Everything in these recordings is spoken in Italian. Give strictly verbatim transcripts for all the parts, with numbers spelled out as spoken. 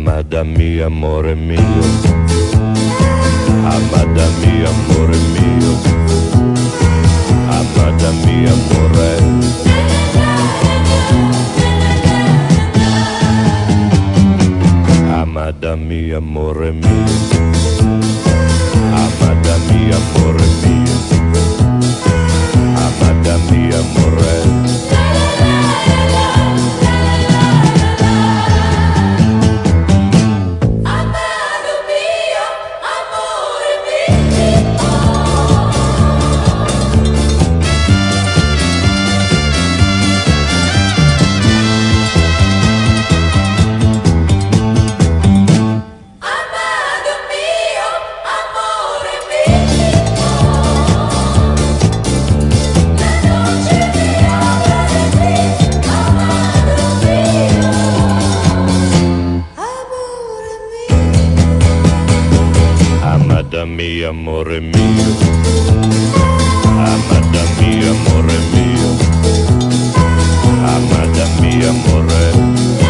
Amada mia, amore mio, amada mia, amore mio, amada mia, amore. Amada mia, amore mio, amada mia, amore mio, amada mia, amore. Amada mia, amore mio, amada mia, amore mio, amada mia, amore.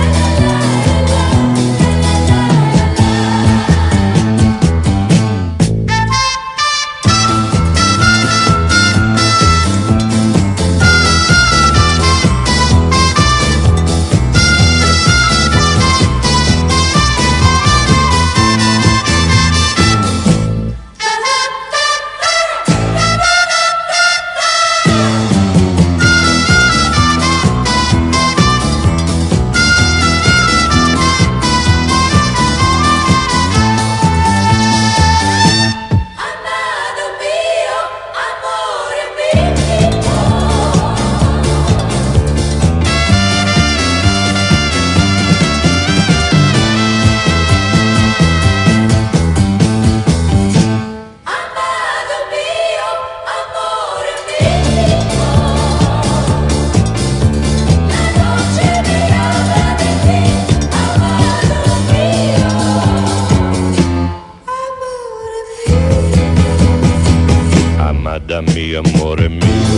Amada mia, amore mio,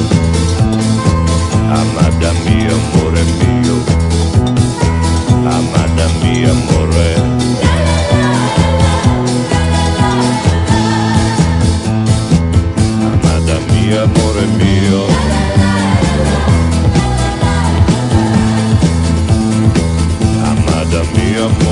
amada mia, amore mio, amada mia, amore. Amada mia, amore mio, amada mia, amore.